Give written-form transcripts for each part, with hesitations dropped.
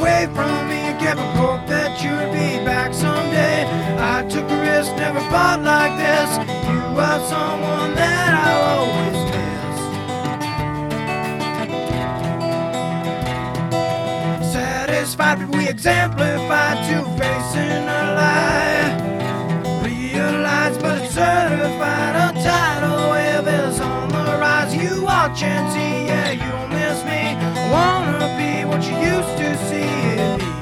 away from me and kept a hope that you'd be back someday. I took a risk, never fought like this. You are someone that I'll always miss. Satisfied, but we exemplified two-face in a lie. Realize, but it's certified. A tidal wave is on the rise. You are chancy, yeah, you'll miss me. I wanna be what you used to see in me.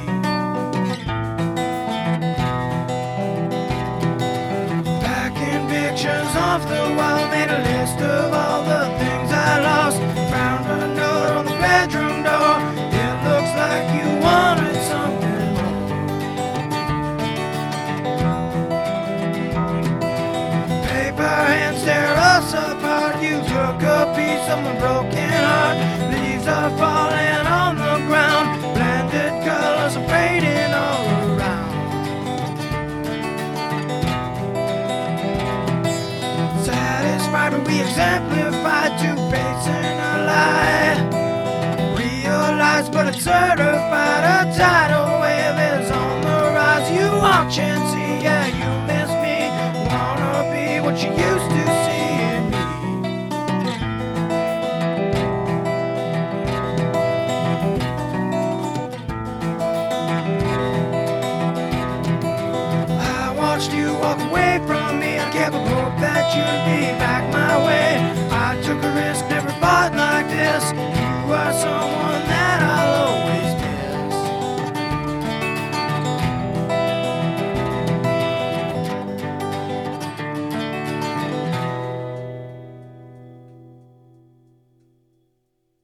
Packing pictures off the wall, made a list of all the things I lost. Found a note on the bedroom door. It looks like you wanted something more. Paper hands tear us apart. You took a piece of my broken heart. Leaves are falling on the ground. Blended colors are fading all around. Satisfied, but we exemplified two-face in a lie. Realize, but it's certified. A tidal